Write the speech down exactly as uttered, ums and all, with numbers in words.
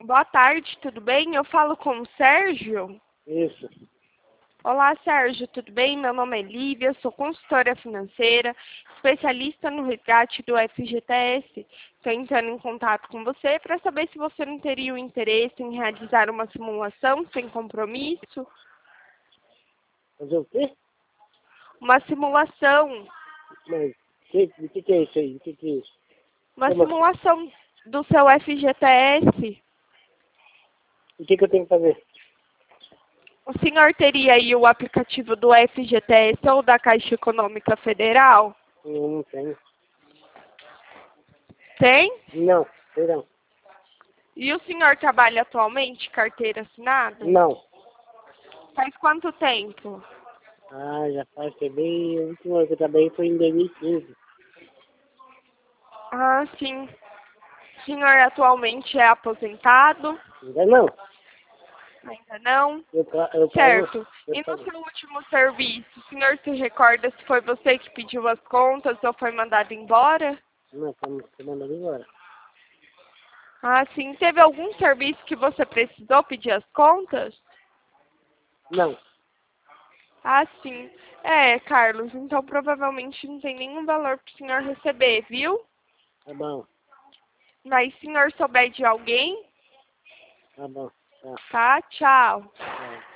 Boa tarde, tudo bem? Eu falo com o Sérgio. Isso. Olá, Sérgio, tudo bem? Meu nome é Lívia, sou consultora financeira, especialista no resgate do F G T S. Estou entrando em contato com você para saber se você não teria o interesse em realizar uma simulação sem compromisso. Fazer o quê? Uma simulação, Mas que, o que, que é isso aí? O que, que é isso? uma Como- simulação do seu F G T S. O que, que eu tenho que fazer? O senhor teria aí o aplicativo do F G T S ou da Caixa Econômica Federal? Eu não tenho. Tem? Não, sei não. E o senhor trabalha atualmente, carteira assinada? Não. Faz quanto tempo? Ah, já faz que bem. A última vez que eu trabalhei foi em dois mil e quinze. Ah, sim. O senhor atualmente é aposentado? Ainda não. Ainda não? Eu, tra- eu pago. Certo. Eu E no pago. seu último serviço, o senhor se recorda se foi você que pediu as contas ou foi mandado embora? Não, tá tá mandando embora. Ah, sim. Teve algum serviço que você precisou pedir as contas? Não. Ah, sim. É, Carlos, então provavelmente não tem nenhum valor para o senhor receber, viu? Tá bom. Mas se o senhor souber de alguém, Tá bom. Tá. tá? Tchau. Tá.